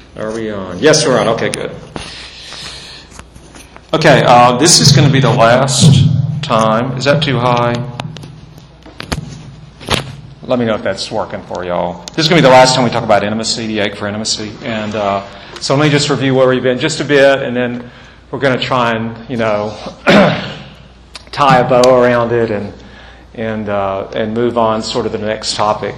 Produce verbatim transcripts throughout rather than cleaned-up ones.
Are we on? Yes, we're on. Okay, good. Okay, uh, this is going to be the last time. Is that too high? Let me know if that's working for y'all. This is going to be the last time we talk about intimacy, the ache for intimacy. And uh, so let me just review where we've been just a bit, and then we're going to try and, you know, tie a bow around it and and uh, and move on sort of to the next topic.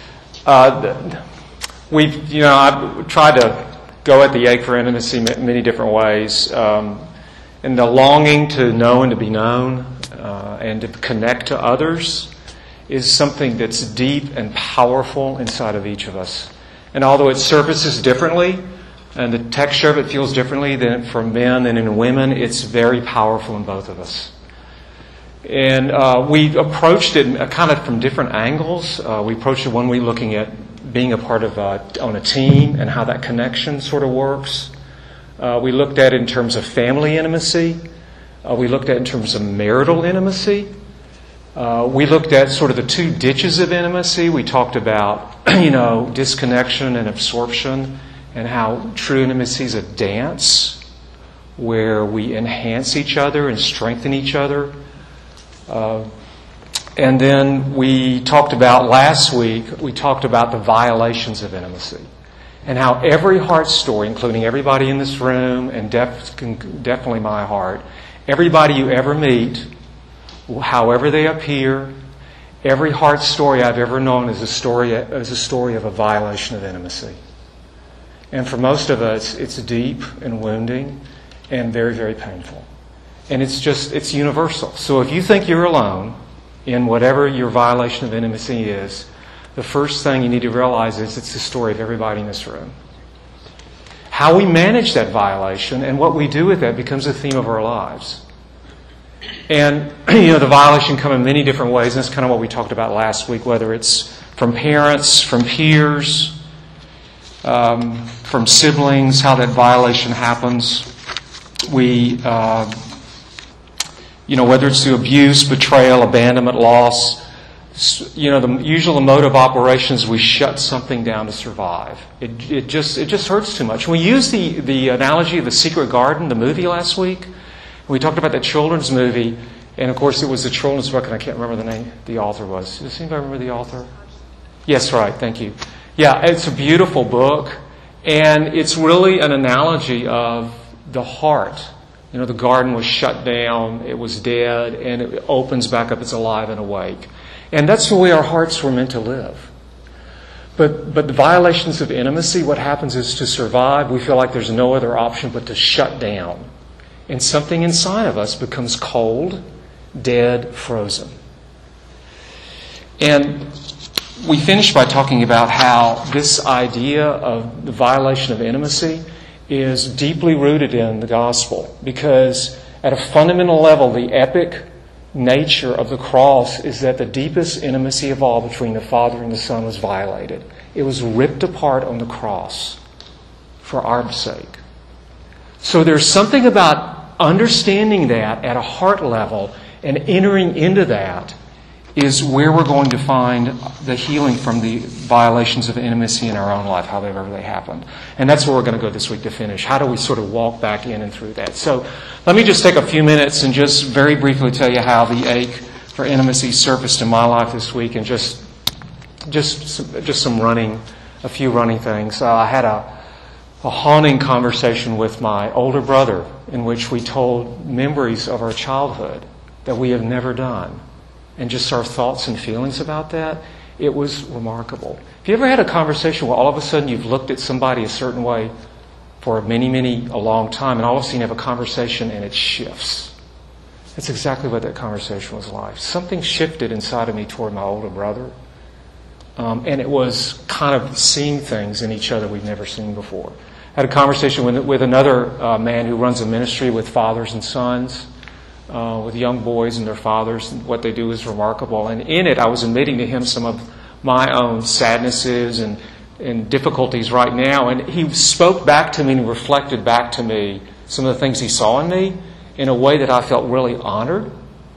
Uh, we've, you know, I've tried to go at the ache for intimacy many different ways. Um, and the longing to know and to be known uh, and to connect to others is something that's deep and powerful inside of each of us. And although it surfaces differently and the texture of it feels differently than for men and in women, it's very powerful in both of us. And uh, we approached it kind of from different angles. Uh, we approached it one week looking at being a part of uh, on a team and how that connection sort of works. Uh, we looked at it in terms of family intimacy. Uh, we looked at it in terms of marital intimacy. Uh, we looked at sort of the two ditches of intimacy. We talked about, you know, disconnection and absorption, and how true intimacy is a dance where we enhance each other and strengthen each other. Uh, and then we talked about, last week, we talked about the violations of intimacy and how every heart story, including everybody in this room and def- definitely my heart, everybody you ever meet, however they appear, every heart story I've ever known is a story, is a story of a violation of intimacy. And for most of us, it's deep and wounding and very, very painful. And it's just, it's universal. So if you think you're alone in whatever your violation of intimacy is, the first thing you need to realize is it's the story of everybody in this room. How we manage that violation and what we do with that becomes the theme of our lives. And, you know, the violation come in many different ways, and that's kind of what we talked about last week, whether it's from parents, from peers, um, from siblings, how that violation happens. We... Uh, You know, whether it's through abuse, betrayal, abandonment, loss, you know, the usual mode of operations, we shut something down to survive. It, it just it just hurts too much. We used the, the analogy of The Secret Garden, the movie, last week. We talked about the children's movie, and of course it was a children's book, and I can't remember the name the author was. Does anybody remember the author? Yes, right, thank you. Yeah, it's a beautiful book, and it's really an analogy of the heart. You know, the garden was shut down, it was dead, and it opens back up, it's alive and awake. And that's the way our hearts were meant to live. But but the violations of intimacy, what happens is to survive, we feel like there's no other option but to shut down. And something inside of us becomes cold, dead, frozen. And we finished by talking about how this idea of the violation of intimacy is deeply rooted in the gospel, because at a fundamental level, the epic nature of the cross is that the deepest intimacy of all between the Father and the Son was violated. It was ripped apart on the cross for our sake. So there's something about understanding that at a heart level and entering into that is where we're going to find the healing from the violations of intimacy in our own life, however they happened. And that's where we're going to go this week to finish. How do we sort of walk back in and through that? So let me just take a few minutes and just very briefly tell you how the ache for intimacy surfaced in my life this week, and just just just some running, a few running things. Uh, I had a, a haunting conversation with my older brother in which we told memories of our childhood that we have never done. And just our thoughts and feelings about that, it was remarkable. Have you ever had a conversation where all of a sudden you've looked at somebody a certain way for many, many, a long time, and all of a sudden you have a conversation and it shifts? That's exactly what that conversation was like. Something shifted inside of me toward my older brother, um, and it was kind of seeing things in each other we've never seen before. I had a conversation with, with another uh, man who runs a ministry with fathers and sons, Uh, with young boys and their fathers. What they do is remarkable. And in it, I was admitting to him some of my own sadnesses and, and difficulties right now. And he spoke back to me and reflected back to me some of the things he saw in me in a way that I felt really honored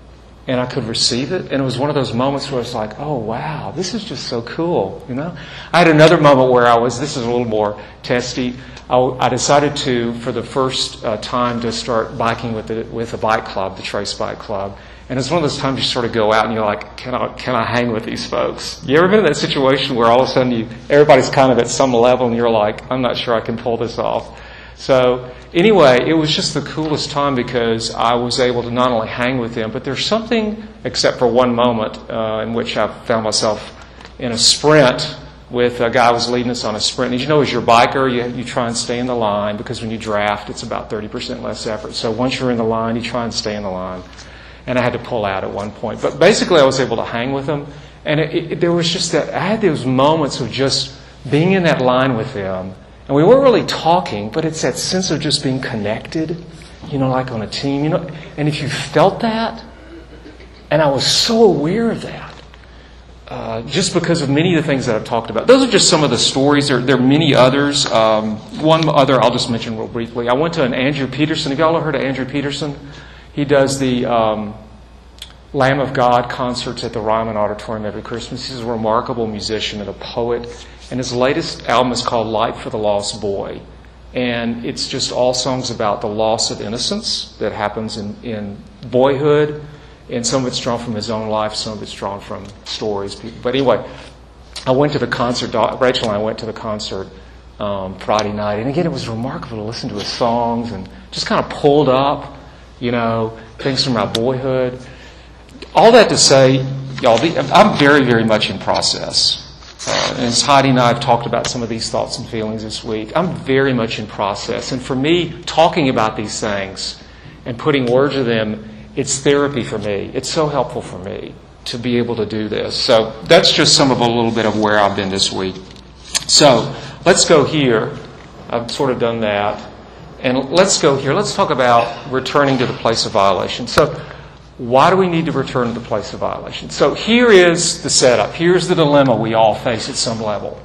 and I could receive it. And it was one of those moments where it's like, oh, wow, this is just so cool, you know? I had another moment where I was, this is a little more testy. I, I decided to, for the first uh, time, to start biking with the, with a bike club, the Trace Bike Club. And it's one of those times you sort of go out and you're like, can I, can I hang with these folks? You ever been in that situation where all of a sudden you, everybody's kind of at some level and you're like, I'm not sure I can pull this off. So anyway, it was just the coolest time because I was able to not only hang with them, but there's something, except for one moment, uh, in which I found myself in a sprint with a guy who was leading us on a sprint. And you know, as you're a biker, you, you try and stay in the line because when you draft, it's about thirty percent less effort. So once you're in the line, you try and stay in the line. And I had to pull out at one point. But basically, I was able to hang with them. And it, it, there was just that, I had those moments of just being in that line with them. And we weren't really talking, but it's that sense of just being connected, you know, like on a team, you know. And if you felt that, and I was so aware of that, uh, just because of many of the things that I've talked about. Those are just some of the stories. There, there are many others. Um, one other I'll just mention real briefly. I went to an Andrew Peterson. Have y'all ever heard of Andrew Peterson? He does the um, Lamb of God concerts at the Ryman Auditorium every Christmas. He's a remarkable musician and a poet. And his latest album is called Light for the Lost Boy. And it's just all songs about the loss of innocence that happens in, in boyhood. And some of it's drawn from his own life, some of it's drawn from stories. But anyway, I went to the concert. Rachel and I went to the concert um, Friday night. And again, it was remarkable to listen to his songs and just kind of pulled up, you know, things from my boyhood. All that to say, y'all, I'm very, very much in process. Uh, and as Heidi and I have talked about some of these thoughts and feelings this week, I'm very much in process. And for me, talking about these things and putting words to them, it's therapy for me. It's so helpful for me to be able to do this. So that's just some of a little bit of where I've been this week. So let's go here. I've sort of done that. And let's go here. Let's talk about returning to the place of violation. So why do we need to return to the place of violation? So here is the setup. Here's the dilemma we all face at some level.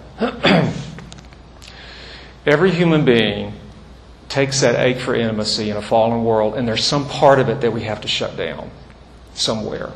Every human being takes that ache for intimacy in a fallen world, and there's some part of it that we have to shut down somewhere.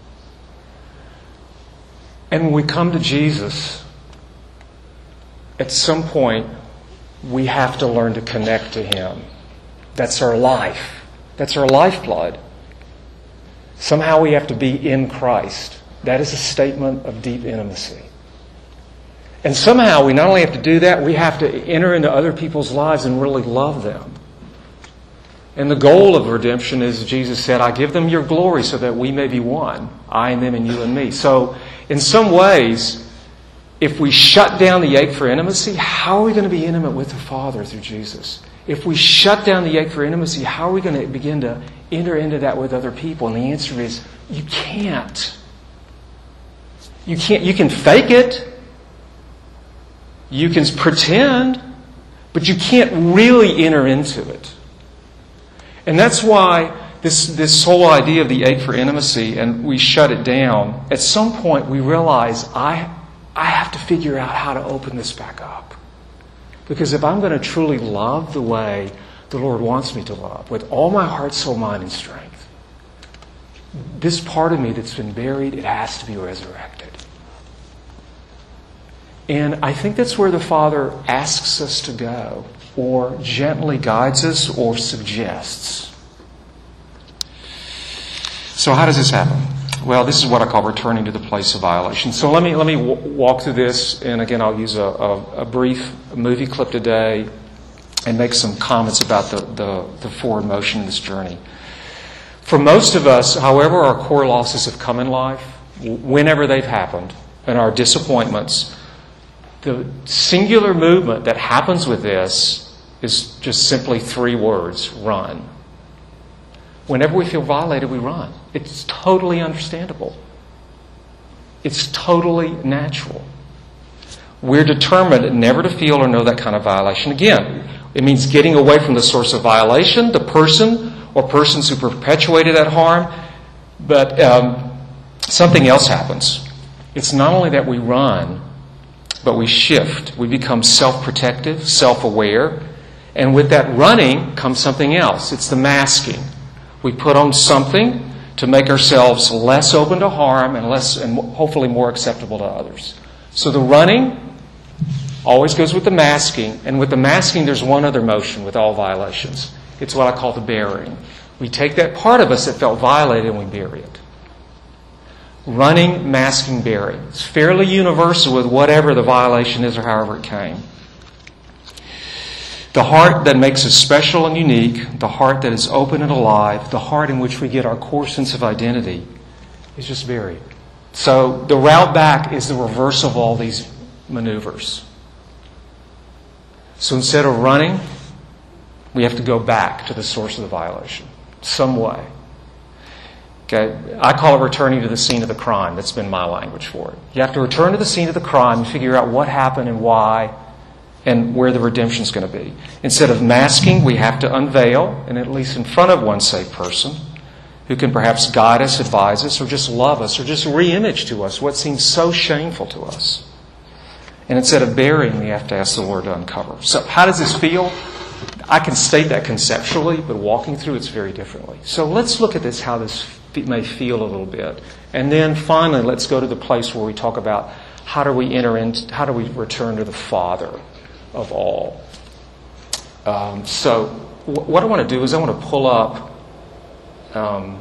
And when we come to Jesus, at some point, we have to learn to connect to Him. That's our life. That's our lifeblood. Somehow we have to be in Christ. That is a statement of deep intimacy. And somehow we not only have to do that, we have to enter into other people's lives and really love them. And the goal of redemption is, Jesus said, I give them your glory so that we may be one. I and them and you and me. So in some ways, if we shut down the ache for intimacy, how are we going to be intimate with the Father through Jesus? If we shut down the ache for intimacy, how are we going to begin to enter into that with other people? And the answer is, you can't. You can't. You can fake it. You can pretend, but you can't really enter into it. And that's why this, this whole idea of the ache for intimacy, and we shut it down, at some point we realize, I, I have to figure out how to open this back up. Because if I'm going to truly love the way the Lord wants me to love, with all my heart, soul, mind, and strength, this part of me that's been buried, it has to be resurrected. And I think that's where the Father asks us to go, or gently guides us, or suggests. So how does this happen? Well, this is what I call returning to the place of violation. So let me let me w- walk through this, and again, I'll use a, a, a brief movie clip today and make some comments about the, the, the forward motion in this journey. For most of us, however our core losses have come in life, whenever they've happened, and our disappointments, the singular movement that happens with this is just simply three words: run. Whenever we feel violated, we run. It's totally understandable. It's totally natural. We're determined never to feel or know that kind of violation again. It means getting away from the source of violation, the person or persons who perpetuated that harm. But um, something else happens. It's not only that we run, but we shift. We become self-protective, self-aware. And with that running comes something else. It's the masking. We put on something to make ourselves less open to harm and less, and hopefully more acceptable to others. So the running always goes with the masking, and with the masking there's one other motion with all violations. It's what I call the burying. We take that part of us that felt violated and we bury it. Running, masking, burying. It's fairly universal with whatever the violation is or however it came. The heart that makes us special and unique, the heart that is open and alive, the heart in which we get our core sense of identity, is just buried. So the route back is the reverse of all these maneuvers. So instead of running, we have to go back to the source of the violation, some way. Okay, I call it returning to the scene of the crime. That's been my language for it. You have to return to the scene of the crime and figure out what happened and why and where the redemption is going to be. Instead of masking, we have to unveil, and at least in front of one safe person, who can perhaps guide us, advise us, or just love us, or just re-image to us what seems so shameful to us. And instead of burying, we have to ask the Lord to uncover. So how does this feel? I can state that conceptually, but walking through it's very differently. So let's look at this, how this may feel a little bit. And then finally, let's go to the place where we talk about how do we enter into, how do we return to the Father of all. Um, so w- what I want to do is I want to pull up um,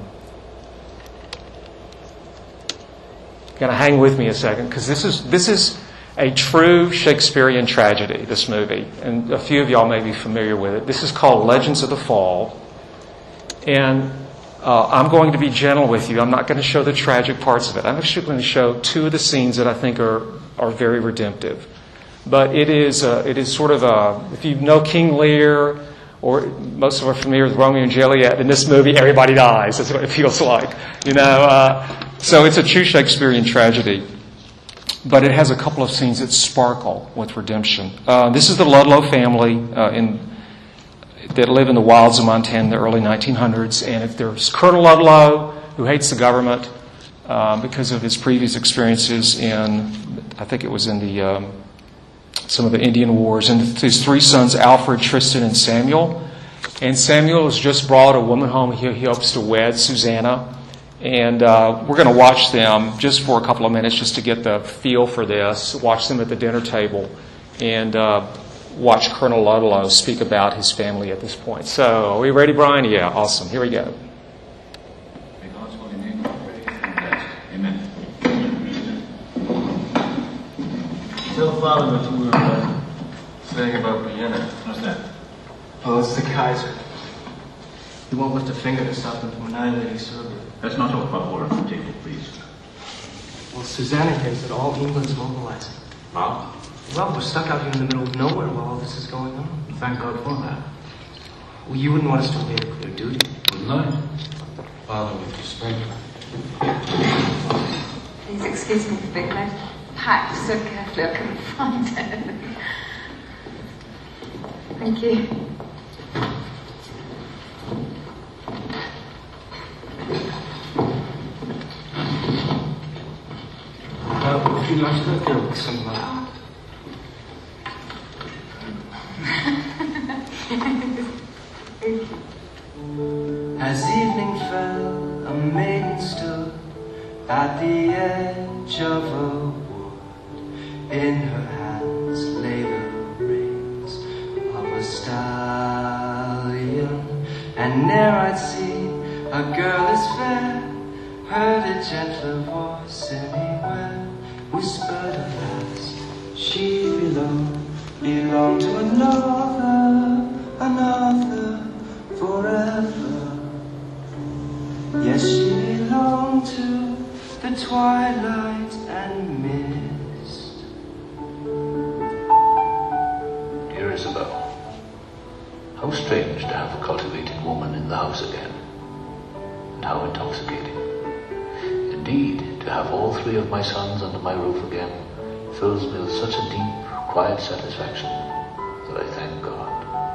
kind of hang with me a second, because this is this is a true Shakespearean tragedy, this movie, and a few of y'all may be familiar with it. This is called Legends of the Fall, and uh, I'm going to be gentle with you. I'm not going to show the tragic parts of it. I'm actually going to show two of the scenes that I think are are very redemptive. But it is uh, it is sort of a, if you know King Lear, or most of us are familiar with Romeo and Juliet, in this movie everybody dies. That's what it feels like, you know. Uh, so it's a true Shakespearean tragedy, but it has a couple of scenes that sparkle with redemption. Uh, this is the Ludlow family uh, in that live in the wilds of Montana in the early nineteen hundreds, and it, there's Colonel Ludlow, who hates the government uh, because of his previous experiences in, I think it was in the um, some of the Indian wars, and his three sons, Alfred, Tristan, and Samuel. And Samuel has just brought a woman home he, he hopes to wed, Susanna. And uh, we're going to watch them just for a couple of minutes just to get the feel for this, watch them at the dinner table, and uh, watch Colonel Ludlow speak about his family at this point. So, are we ready, Brian? Yeah, awesome. Here we go. May God's holy name be praised and blessed. Amen. Tell Father what you were uh, saying about Vienna. What's that? Oh, it's the Kaiser. He won't lift a finger to stop them from annihilating Serbia. Let's not talk about war on the table, please. Well, Susanna hears that all England's mobilizing. Well, Well, we're stuck out here in the middle of nowhere while all this is going on. thank God for that. Well, you wouldn't want us to obey a clear duty. Wouldn't I? Father, with respect. Please excuse me for being late. Packed so carefully I couldn't find it. Thank you. Uh, would you like to let go with some uh, As evening fell, a maiden stood at the edge of a wood. In her hands lay the reins of a stallion, and ne'er I'd seen a girl as fair, heard a gentler voice anywhere, whispered alas, she belonged, belonged to another, another, forever. Yes, she belonged to the twilight and mist. Dear Isabel, how strange to have a cultivated woman in the house again. And how intoxicating. Indeed, to have all three of my sons under my roof again fills me with such a deep, quiet satisfaction that I thank God.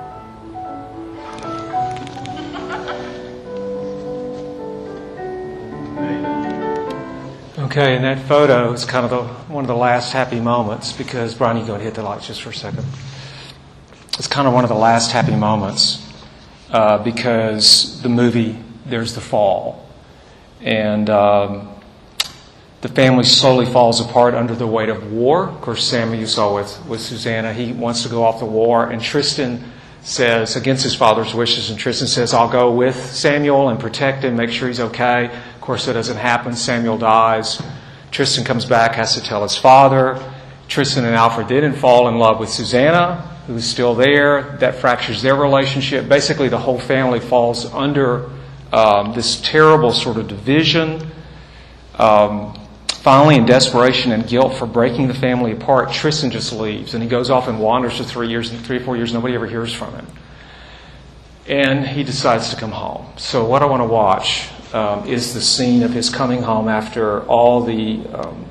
Okay, and that photo is kind of the, one of the last happy moments, because, Brian, you go and hit the lights just for a second. It's kind of one of the last happy moments uh, because the movie, there's the fall. And um, the family slowly falls apart under the weight of war. Of course, Samuel, you saw with, with Susanna, he wants to go off to war. And Tristan says, against his father's wishes, and Tristan says, I'll go with Samuel and protect him, make sure he's okay. Of course, that doesn't happen. Samuel dies. Tristan comes back, has to tell his father. Tristan and Alfred didn't fall in love with Susanna, who is still there. That fractures their relationship. Basically, the whole family falls under um, this terrible sort of division. Um, finally, in desperation and guilt for breaking the family apart, Tristan just leaves. And he goes off and wanders for three years, and three or four years, nobody ever hears from him. And he decides to come home. So what I want to watch um, is the scene of his coming home after all the um,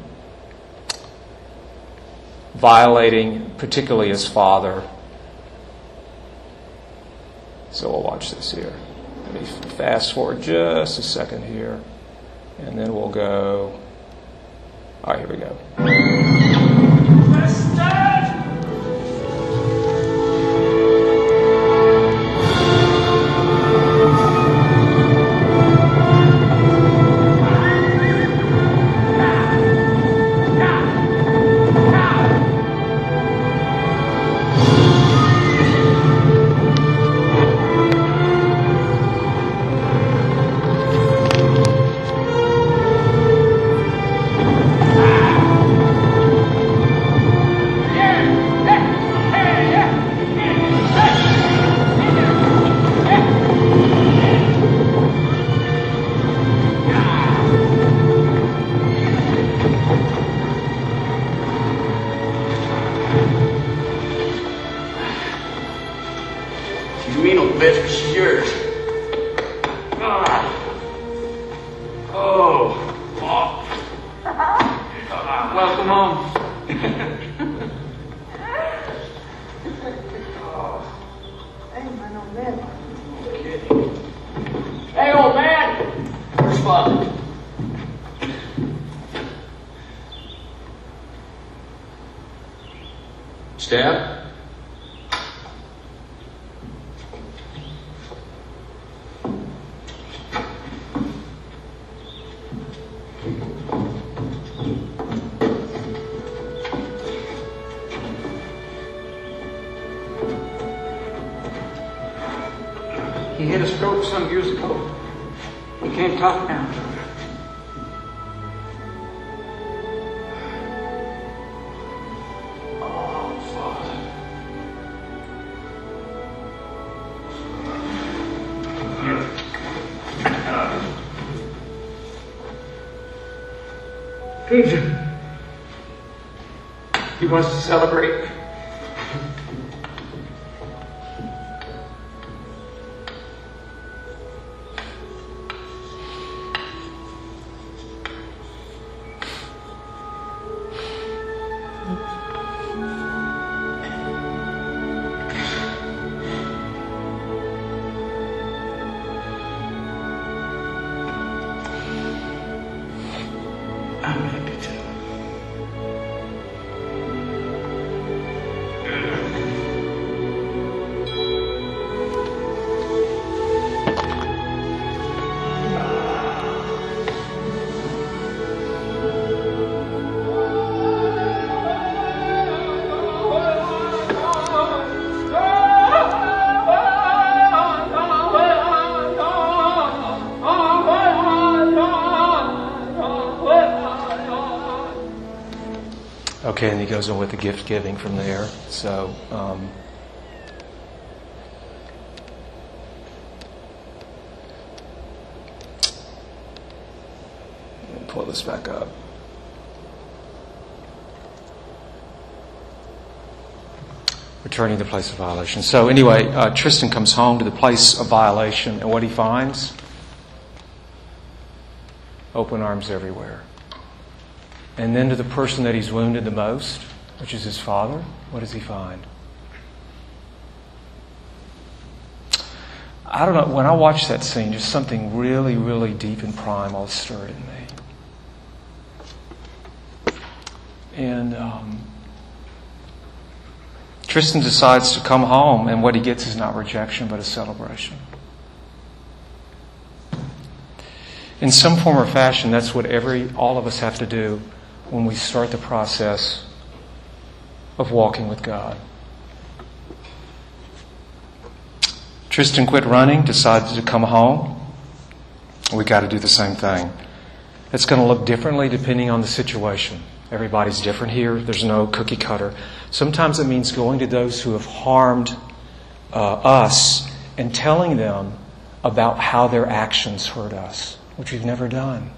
violating, particularly his father. So we'll watch this here. Let me fast forward just a second here. And then we'll go... All right, here we go. Stab? He had a stroke some years ago. He can't talk now. Agent. He wants to celebrate. I'm happy to. Okay, and he goes on with the gift giving from there. So, um, let me pull this back up. Returning to the place of violation. So anyway, uh, Tristan comes home to the place of violation, and what he finds? Open arms everywhere. And then to the person that he's wounded the most, which is his father, what does he find? I don't know, when I watch that scene, just something really, really deep and primal stirred in me. And um, Tristan decides to come home, and what he gets is not rejection, but a celebration. In some form or fashion, that's what every all of us have to do when we start the process of walking with God. Tristan quit running, decided to come home. We got to do the same thing. It's going to look differently depending on the situation. Everybody's different here. There's no cookie cutter. Sometimes it means going to those who have harmed uh, us and telling them about how their actions hurt us, which we've never done.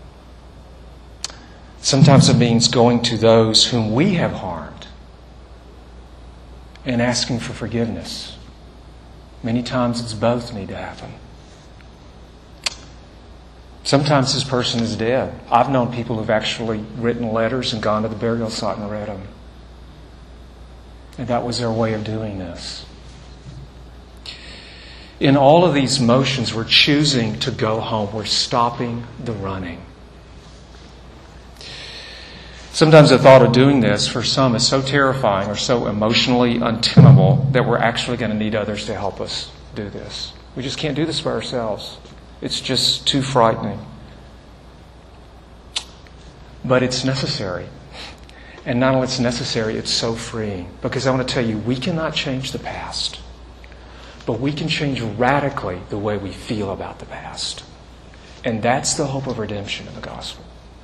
Sometimes it means going to those whom we have harmed and asking for forgiveness. Many times it's both need to happen. Sometimes this person is dead. I've known people who've actually written letters and gone to the burial site and read them. And that was their way of doing this. In all of these motions, we're choosing to go home. We're stopping the running. Sometimes the thought of doing this for some is so terrifying or so emotionally untenable that we're actually going to need others to help us do this. We just can't do this by ourselves. It's just too frightening. But it's necessary. And not only it's necessary, it's so freeing. Because I want to tell you, we cannot change the past. But we can change radically the way we feel about the past. And that's the hope of redemption in the gospel.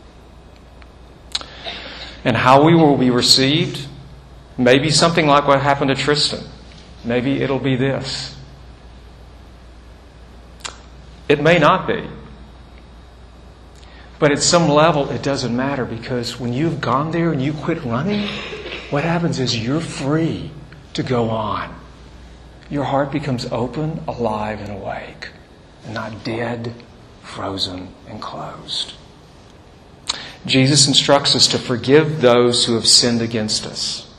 And how we will be received, maybe something like what happened to Tristan. Maybe it'll be this. It may not be. But at some level, it doesn't matter, because when you've gone there and you quit running, what happens is you're free to go on. Your heart becomes open, alive, and awake, and not dead, frozen, and closed. Jesus instructs us to forgive those who have sinned against us,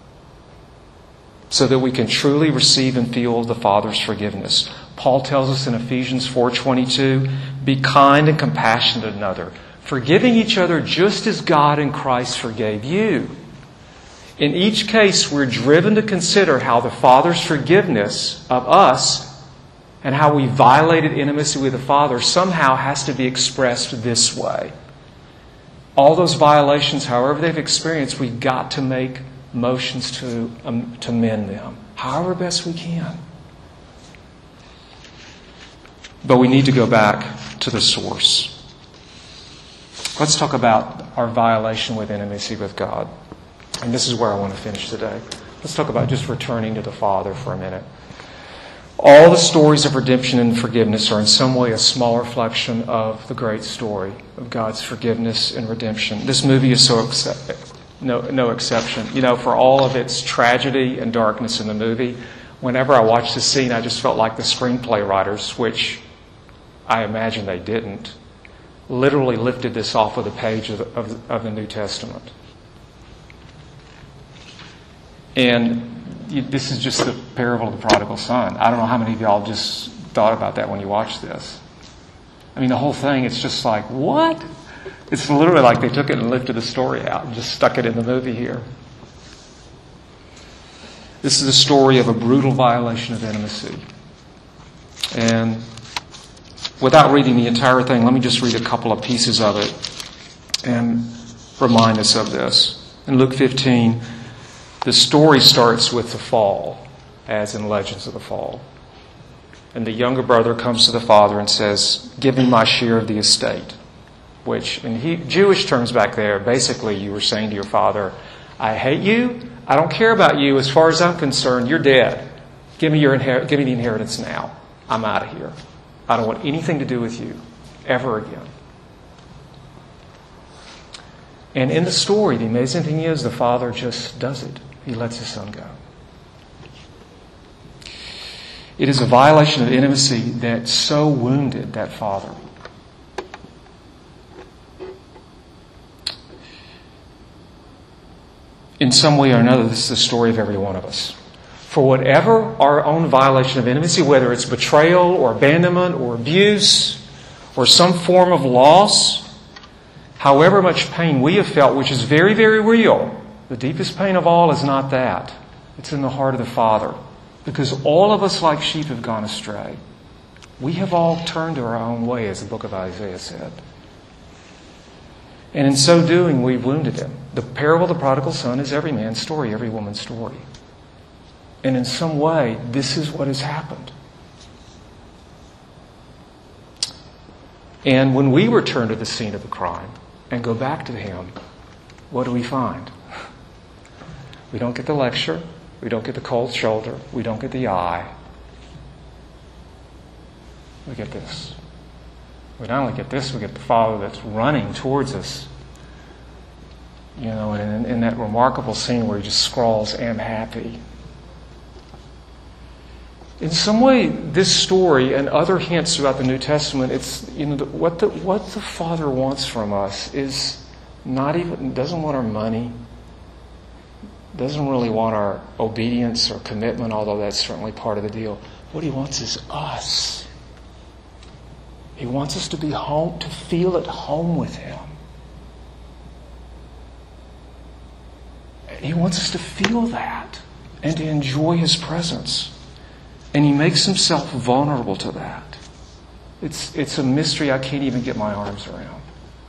so that we can truly receive and feel the Father's forgiveness. Paul tells us in Ephesians four twenty-two, be kind and compassionate to another, forgiving each other just as God in Christ forgave you. In each case, we're driven to consider how the Father's forgiveness of us and how we violated intimacy with the Father somehow has to be expressed this way. All those violations, however they've experienced, we've got to make motions to, um, to mend them, however best we can. But we need to go back to the source. Let's talk about our violation with intimacy with God. And this is where I want to finish today. Let's talk about just returning to the Father for a minute. All the stories of redemption and forgiveness are in some way a small reflection of the great story of God's forgiveness and redemption. This movie is so accept- no, no exception. You know, for all of its tragedy and darkness in the movie, whenever I watched the scene, I just felt like the screenplay writers, which I imagine they didn't, literally lifted this off of the page of the, of, of the New Testament. And you, this is just the parable of the prodigal son. I don't know how many of y'all just thought about that when you watched this. I mean, the whole thing, it's just like, what? It's literally like they took it and lifted the story out and just stuck it in the movie here. This is a story of a brutal violation of intimacy. And without reading the entire thing, let me just read a couple of pieces of it and remind us of this. In Luke fifteen, the story starts with the fall, as in Legends of the Fall. And the younger brother comes to the father and says, give me my share of the estate. Which, in he, Jewish terms back there, basically you were saying to your father, I hate you, I don't care about you, as far as I'm concerned, you're dead. Give me, your inher- give me the inheritance now. I'm out of here. I don't want anything to do with you ever again. And in the story, the amazing thing is the father just does it. He lets his son go. It is a violation of intimacy that so wounded that father. In some way or another, this is the story of every one of us. For whatever our own violation of intimacy, whether it's betrayal or abandonment or abuse or some form of loss, however much pain we have felt, which is very, very real, the deepest pain of all is not that. It's in the heart of the Father. Because all of us like sheep have gone astray. We have all turned to our own way, as the book of Isaiah said. And in so doing, we've wounded him. The parable of the prodigal son is every man's story, every woman's story. And in some way, this is what has happened. And when we return to the scene of the crime and go back to him, what do we find? We don't get the lecture. We don't get the cold shoulder. We don't get the eye. We get this. We not only get this, we get the Father that's running towards us. You know, and in, in that remarkable scene where he just scrawls, "Am happy." In some way, this story and other hints throughout the New Testament, it's, you know, the, what the what the Father wants from us is not even, doesn't want our money, doesn't really want our obedience or commitment, although that's certainly part of the deal. What he wants is us. He wants us to be home, to feel at home with him. He wants us to feel that and to enjoy his presence. And he makes himself vulnerable to that. It's, it's a mystery I can't even get my arms around.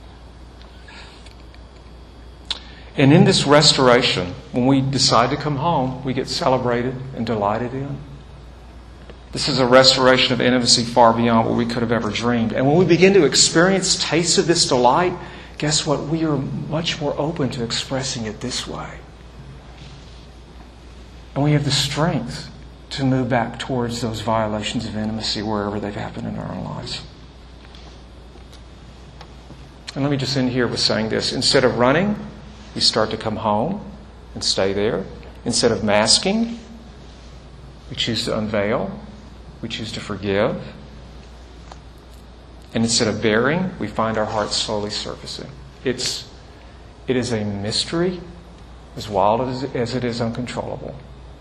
And in this restoration, when we decide to come home, we get celebrated and delighted in. This is a restoration of intimacy far beyond what we could have ever dreamed. And when we begin to experience tastes of this delight, guess what? We are much more open to expressing it this way. And we have the strength to move back towards those violations of intimacy wherever they've happened in our own lives. And let me just end here with saying this. Instead of running, we start to come home and stay there. Instead of masking, we choose to unveil. We choose to forgive. And instead of bearing, we find our hearts slowly surfacing. It's, it is a mystery as wild as, as it is uncontrollable.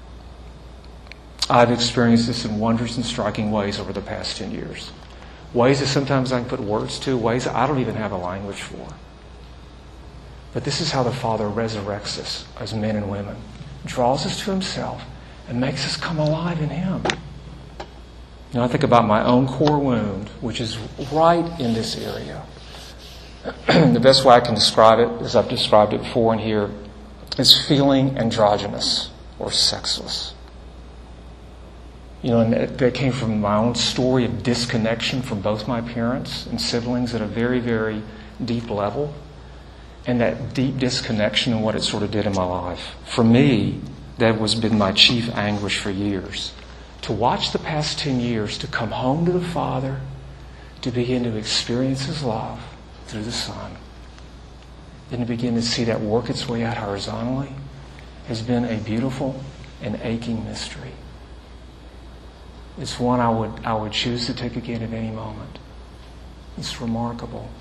I've experienced this in wondrous and striking ways over the past ten years. Ways that sometimes I can put words to, ways that I don't even have a language for. But this is how the Father resurrects us as men and women, draws us to himself, and makes us come alive in him. You know, I think about my own core wound, which is right in this area. The best way I can describe it, as I've described it before in here, is feeling androgynous or sexless. You know, and that, that came from my own story of disconnection from both my parents and siblings at a very, very deep level. And that deep disconnection and what it sort of did in my life. For me, that has been my chief anguish for years. To watch the past ten years, to come home to the Father, to begin to experience his love through the Son, then to begin to see that work its way out horizontally, has been a beautiful and aching mystery. It's one I would I would choose to take again at any moment. It's remarkable.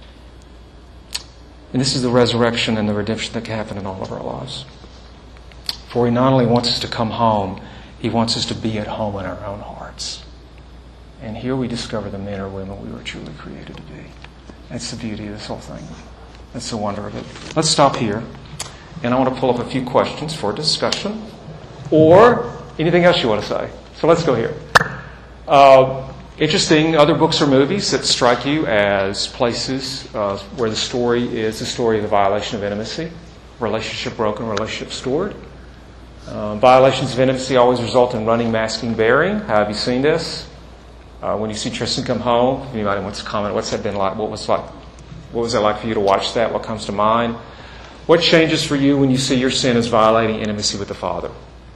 And this is the resurrection and the redemption that can happen in all of our lives. For he not only wants us to come home, he wants us to be at home in our own hearts. And here we discover the men or women we were truly created to be. That's the beauty of this whole thing. That's the wonder of it. Let's stop here. And I want to pull up a few questions for discussion. Or anything else you want to say. So let's go here. Uh, interesting, other books or movies that strike you as places uh, where the story is the story of the violation of intimacy, relationship broken, relationship stored. Uh, violations of intimacy always result in running, masking, bearing. How have you seen this? Uh, when you see Tristan come home, if anybody wants to comment, what's that been like? What was like? What was it like for you to watch that? What comes to mind? What changes for you when you see your sin as violating intimacy with the Father?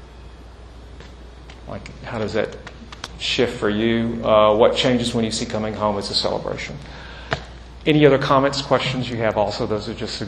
Like, how does that shift for you? Uh, what changes when you see coming home as a celebration? Any other comments, questions you have also? Those are just